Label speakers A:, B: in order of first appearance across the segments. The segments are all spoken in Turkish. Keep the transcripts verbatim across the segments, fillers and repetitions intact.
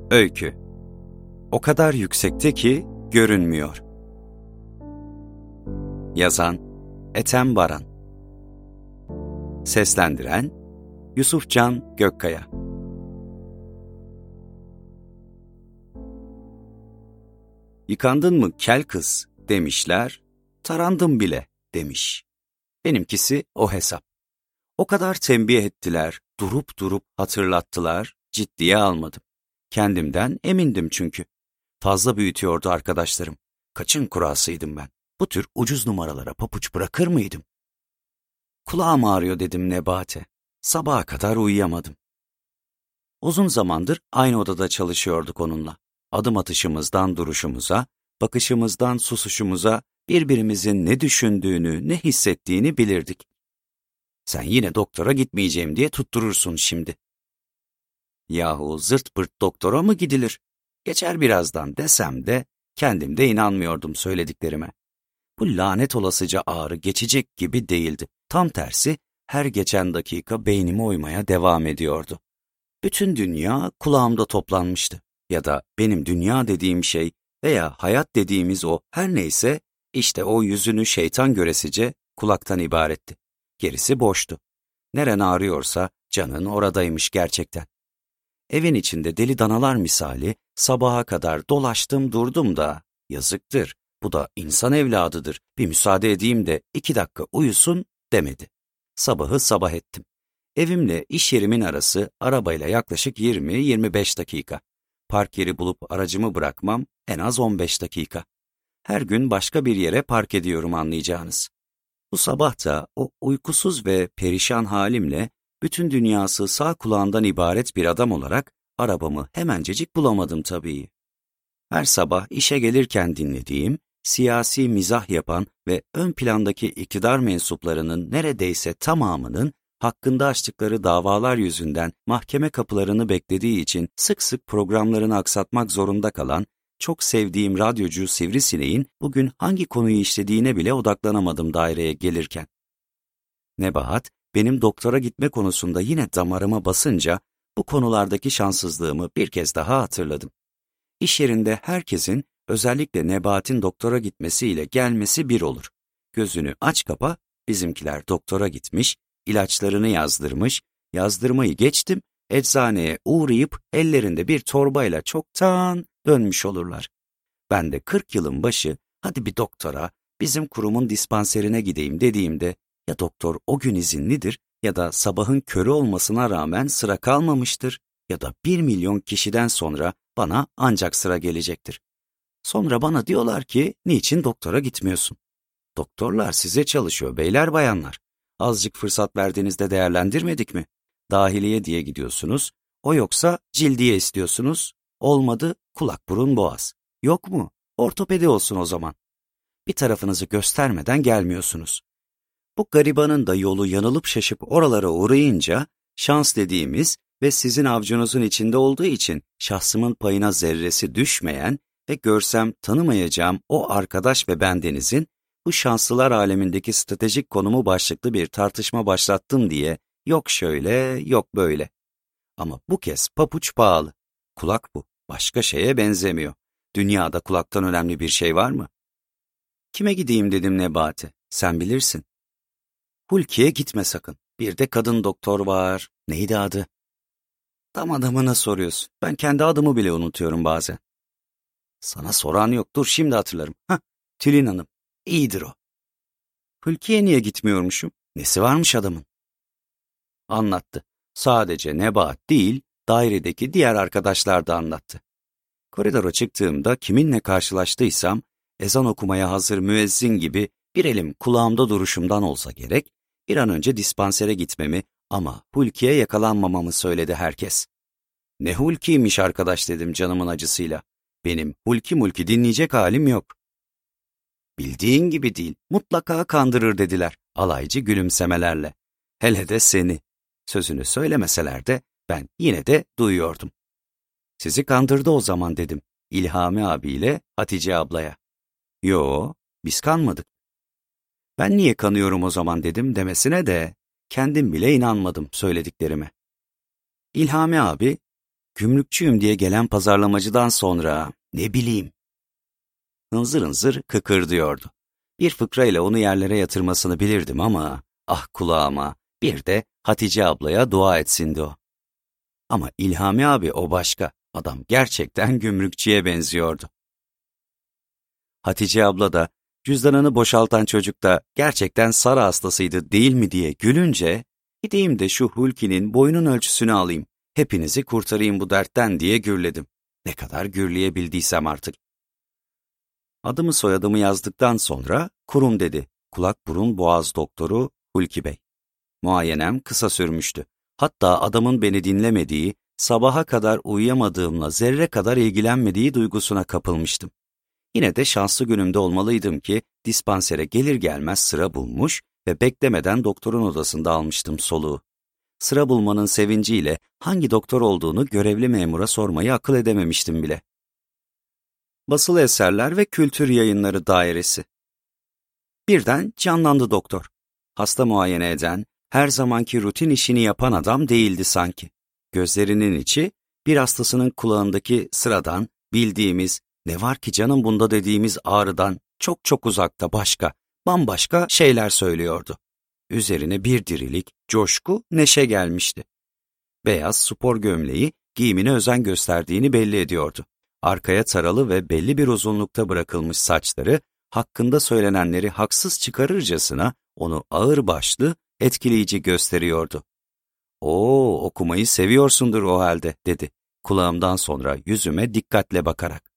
A: Öykü. O kadar yüksekte ki görünmüyor. Yazan Ethem Baran. Seslendiren Yusufcan Gökkaya. Yıkandın mı kel kız demişler, tarandım bile demiş. Benimkisi o hesap. O kadar tembih ettiler, durup durup hatırlattılar, ciddiye almadım. Kendimden emindim çünkü. Fazla büyütüyordu arkadaşlarım. Kaçın kurasıydım ben. Bu tür ucuz numaralara papuç bırakır mıydım? Kulağım ağrıyor dedim Nebate. Sabaha kadar uyuyamadım. Uzun zamandır aynı odada çalışıyorduk onunla. Adım atışımızdan duruşumuza, bakışımızdan susuşumuza birbirimizin ne düşündüğünü, ne hissettiğini bilirdik. Sen yine doktora gitmeyeceğim diye tutturursun şimdi. Yahu zırt pırt doktora mı gidilir? Geçer birazdan desem de kendim de inanmıyordum söylediklerime. Bu lanet olasıca ağrı geçecek gibi değildi. Tam tersi her geçen dakika beynime uymaya devam ediyordu. Bütün dünya kulağımda toplanmıştı. Ya da benim dünya dediğim şey veya hayat dediğimiz o her neyse işte o yüzünü şeytan göresice kulaktan ibaretti. Gerisi boştu. Neren ağrıyorsa canın oradaymış gerçekten. Evin içinde deli danalar misali sabaha kadar dolaştım durdum da yazıktır. Bu da insan evladıdır. Bir müsaade edeyim de iki dakika uyusun demedi. Sabahı sabah ettim. Evimle iş yerimin arası arabayla yaklaşık yirmi yirmi beş dakika. Park yeri bulup aracımı bırakmam en az on beş dakika. Her gün başka bir yere park ediyorum anlayacağınız. Bu sabah da o uykusuz ve perişan halimle bütün dünyası sağ kulağından ibaret bir adam olarak arabamı hemencecik bulamadım tabii. Her sabah işe gelirken dinlediğim, siyasi mizah yapan ve ön plandaki iktidar mensuplarının neredeyse tamamının hakkında açtıkları davalar yüzünden mahkeme kapılarını beklediği için sık sık programlarını aksatmak zorunda kalan, çok sevdiğim radyocu Sivrisineğin bugün hangi konuyu işlediğine bile odaklanamadım daireye gelirken. Nebahat, benim doktora gitme konusunda yine damarıma basınca bu konulardaki şanssızlığımı bir kez daha hatırladım. İş yerinde herkesin, özellikle Nebahat'in doktora gitmesiyle gelmesi bir olur. Gözünü aç kapa, bizimkiler doktora gitmiş, ilaçlarını yazdırmış, yazdırmayı geçtim, eczaneye uğrayıp ellerinde bir torbayla çoktan dönmüş olurlar. Ben de kırk yılın başı, hadi bir doktora, bizim kurumun dispanserine gideyim dediğimde, ya doktor o gün izinlidir ya da sabahın körü olmasına rağmen sıra kalmamıştır ya da bir milyon kişiden sonra bana ancak sıra gelecektir. Sonra bana diyorlar ki niçin doktora gitmiyorsun? Doktorlar size çalışıyor beyler bayanlar. Azıcık fırsat verdiğinizde değerlendirmedik mi? Dahiliye diye gidiyorsunuz, o yoksa cildiye istiyorsunuz, olmadı kulak burun boğaz. Yok mu? Ortopedi olsun o zaman. Bir tarafınızı göstermeden gelmiyorsunuz. Bu garibanın da yolu yanılıp şaşıp oralara uğrayınca şans dediğimiz ve sizin avcunuzun içinde olduğu için şahsımın payına zerresi düşmeyen ve görsem tanımayacağım o arkadaş ve bendenizin bu şanslılar alemindeki stratejik konumu başlıklı bir tartışma başlattım diye yok şöyle yok böyle. Ama bu kez papuç pahalı. Kulak bu. Başka şeye benzemiyor. Dünyada kulaktan önemli bir şey var mı? Kime gideyim dedim Nebati. Sen bilirsin. Hulki'ye gitme sakın. Bir de kadın doktor var. Neydi adı? Tam adamına soruyorsun. Ben kendi adımı bile unutuyorum bazen. Sana soran yok. Dur şimdi hatırlarım. Hah, Tülin Hanım. İyidir o. Hulki'ye niye gitmiyormuşum? Nesi varmış adamın? Anlattı. Sadece Nebahat değil, dairedeki diğer arkadaşlar da anlattı. Koridora çıktığımda kiminle karşılaştıysam, ezan okumaya hazır müezzin gibi bir elim kulağımda duruşumdan olsa gerek, bir an önce dispansere gitmemi ama Hulki'ye yakalanmamamı söyledi herkes. Ne Hulki'ymiş arkadaş dedim canımın acısıyla. Benim Hulki mulki dinleyecek halim yok. Bildiğin gibi değil, mutlaka kandırır dediler alaycı gülümsemelerle. Hele de seni. Sözünü söylemeseler de ben yine de duyuyordum. Sizi kandırdı o zaman dedim İlhami abiyle Hatice ablaya. Yo, biz kanmadık. Ben niye kanıyorum o zaman dedim demesine de kendim bile inanmadım söylediklerime. İlhami abi, gümrükçüyüm diye gelen pazarlamacıdan sonra ne bileyim. Hınzır hınzır kıkırdıyordu. Bir fıkrayla onu yerlere yatırmasını bilirdim ama ah kulağıma bir de Hatice ablaya dua etsindi o. Ama İlhami abi o başka. Adam gerçekten gümrükçüye benziyordu. Hatice abla da cüzdanını boşaltan çocuk da gerçekten Sara hastasıydı değil mi diye gülünce gideyim de şu Hulki'nin boyunun ölçüsünü alayım. Hepinizi kurtarayım bu dertten diye gürledim. Ne kadar gürleyebildiysem artık. Adımı soyadımı yazdıktan sonra kurum dedi. Kulak burun boğaz doktoru Hulki Bey. Muayenem kısa sürmüştü. Hatta adamın beni dinlemediği, sabaha kadar uyuyamadığımla zerre kadar ilgilenmediği duygusuna kapılmıştım. Yine de şanslı günümde olmalıydım ki dispansere gelir gelmez sıra bulmuş ve beklemeden doktorun odasında almıştım soluğu. Sıra bulmanın sevinciyle hangi doktor olduğunu görevli memura sormayı akıl edememiştim bile. Basılı Eserler ve Kültür Yayınları Dairesi. Birden canlandı doktor. Hasta muayene eden, her zamanki rutin işini yapan adam değildi sanki. Gözlerinin içi, bir hastasının kulağındaki sıradan, bildiğimiz, ne var ki canım bunda dediğimiz ağrıdan çok çok uzakta başka, bambaşka şeyler söylüyordu. Üzerine bir dirilik, coşku, neşe gelmişti. Beyaz spor gömleği giyimine özen gösterdiğini belli ediyordu. Arkaya taralı ve belli bir uzunlukta bırakılmış saçları, hakkında söylenenleri haksız çıkarırcasına onu ağırbaşlı, etkileyici gösteriyordu. "Oo, okumayı seviyorsundur o halde," dedi kulağımdan sonra yüzüme dikkatle bakarak.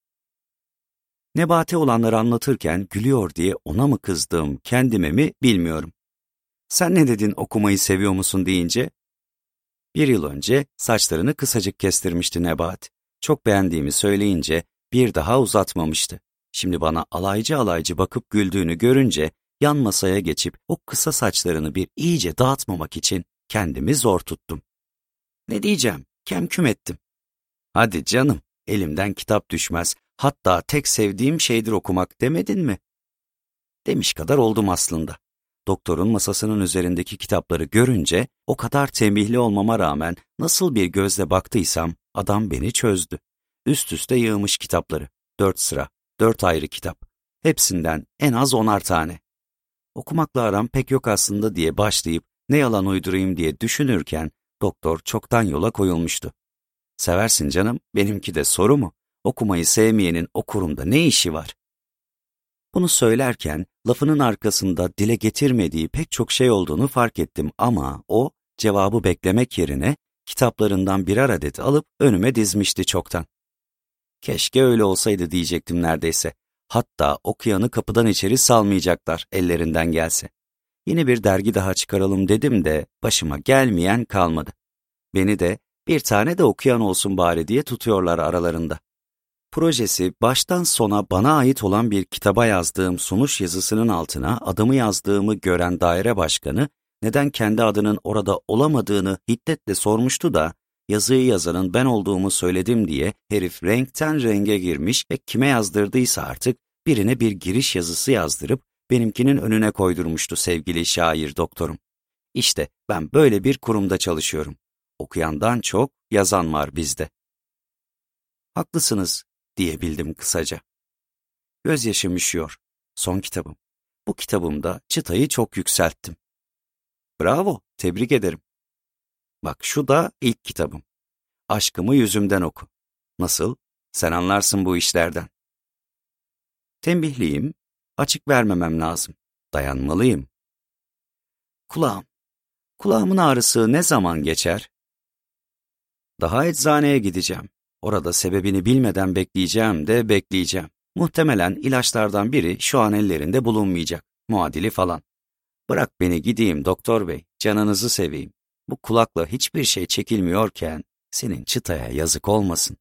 A: Nebati olanları anlatırken gülüyor diye ona mı kızdım, kendime mi bilmiyorum. "Sen ne dedin okumayı seviyor musun?" deyince, bir yıl önce saçlarını kısacık kestirmişti Nebat. Çok beğendiğimi söyleyince bir daha uzatmamıştı. Şimdi bana alaycı alaycı bakıp güldüğünü görünce yan masaya geçip o kısa saçlarını bir iyice dağıtmamak için kendimi zor tuttum. Ne diyeceğim, kemküm ettim. "Hadi canım, elimden kitap düşmez, hatta tek sevdiğim şeydir okumak demedin mi?" Demiş kadar oldum aslında. Doktorun masasının üzerindeki kitapları görünce o kadar tembihli olmama rağmen nasıl bir gözle baktıysam adam beni çözdü. Üst üste yığmış kitapları, dört sıra, dört ayrı kitap. Hepsinden en az onar tane. Okumakla aram pek yok aslında diye başlayıp ne yalan uydurayım diye düşünürken doktor çoktan yola koyulmuştu. "Seversin canım, benimki de soru mu? Okumayı sevmeyenin o kurumda ne işi var?" Bunu söylerken lafının arkasında dile getirmediği pek çok şey olduğunu fark ettim ama o cevabı beklemek yerine kitaplarından birer adet alıp önüme dizmişti çoktan. Keşke öyle olsaydı diyecektim neredeyse. Hatta okuyanı kapıdan içeri salmayacaklar ellerinden gelse. Yeni bir dergi daha çıkaralım dedim de başıma gelmeyen kalmadı. Beni de bir tane de okuyan olsun bari diye tutuyorlar aralarında. Projesi baştan sona bana ait olan bir kitaba yazdığım sunuş yazısının altına adımı yazdığımı gören daire başkanı neden kendi adının orada olamadığını hiddetle sormuştu da yazıyı yazanın ben olduğumu söyledim diye herif renkten renge girmiş ve kime yazdırdıysa artık birine bir giriş yazısı yazdırıp benimkinin önüne koydurmuştu sevgili şair doktorum. İşte ben böyle bir kurumda çalışıyorum. Okuyandan çok yazan var bizde. "Haklısınız," diyebildim kısaca. Gözyaşım üşüyor. Son kitabım. Bu kitabımda çıtayı çok yükselttim. "Bravo, tebrik ederim." "Bak şu da ilk kitabım. Aşkımı yüzümden oku. Nasıl? Sen anlarsın bu işlerden." Tembihliyim, açık vermemem lazım. Dayanmalıyım. Kulağım. Kulağımın ağrısı ne zaman geçer? Daha eczaneye gideceğim. Orada sebebini bilmeden bekleyeceğim de bekleyeceğim. Muhtemelen ilaçlardan biri şu an ellerinde bulunmayacak. Muadili falan. Bırak beni gideyim doktor bey, canınızı seveyim. Bu kulakla hiçbir şey çekilmiyorken senin çıtaya yazık olmasın.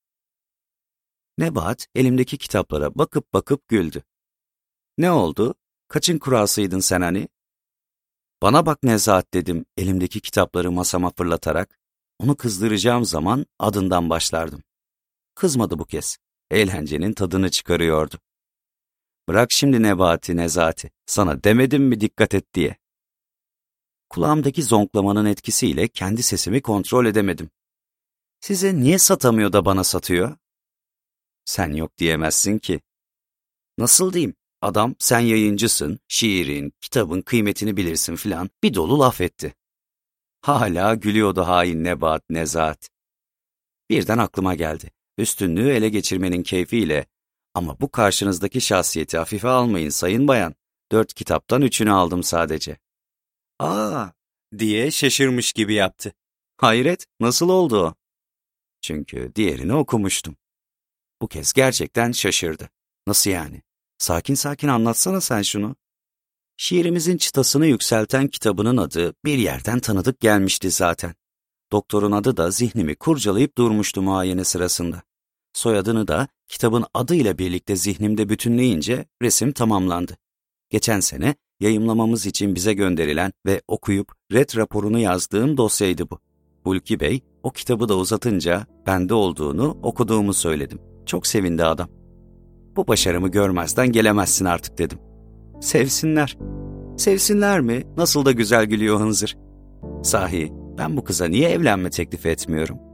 A: Nebat elimdeki kitaplara bakıp bakıp güldü. "Ne oldu? Kaçın kurasıydın sen hani?" "Bana bak Nezahat," dedim elimdeki kitapları masama fırlatarak. Onu kızdıracağım zaman adından başlardım. Kızmadı bu kez. Eğlencenin tadını çıkarıyordu. "Bırak şimdi Nebati Nezati, sana demedim mi dikkat et diye." Kulağımdaki zonklamanın etkisiyle kendi sesimi kontrol edemedim. Size niye satamıyor da bana satıyor? Sen yok diyemezsin ki. Nasıl diyeyim? Adam sen yayıncısın, şiirin, kitabın kıymetini bilirsin filan bir dolu laf etti. Hala gülüyordu hain Nebat Nezahat. Birden aklıma geldi. Üstünlüğü ele geçirmenin keyfiyle ama bu karşınızdaki şahsiyeti hafife almayın sayın bayan. Dört kitaptan üçünü aldım sadece. Aa diye şaşırmış gibi yaptı. Hayret, nasıl oldu o? Çünkü diğerini okumuştum. Bu kez gerçekten şaşırdı. Nasıl yani? Sakin sakin anlatsana sen şunu. Şiirimizin çıtasını yükselten kitabının adı bir yerden tanıdık gelmişti zaten. Doktorun adı da zihnimi kurcalayıp durmuştu muayene sırasında. Soyadını da kitabın adıyla birlikte zihnimde bütünleyince resim tamamlandı. Geçen sene yayımlamamız için bize gönderilen ve okuyup ret raporunu yazdığım dosyaydı bu. Hulki Bey o kitabı da uzatınca bende olduğunu, okuduğumu söyledim. Çok sevindi adam. Bu başarımı görmezden gelemezsin artık dedim. Sevsinler. Sevsinler mi? Nasıl da güzel gülüyor hınzır. Sahi ben bu kıza niye evlenme teklifi etmiyorum?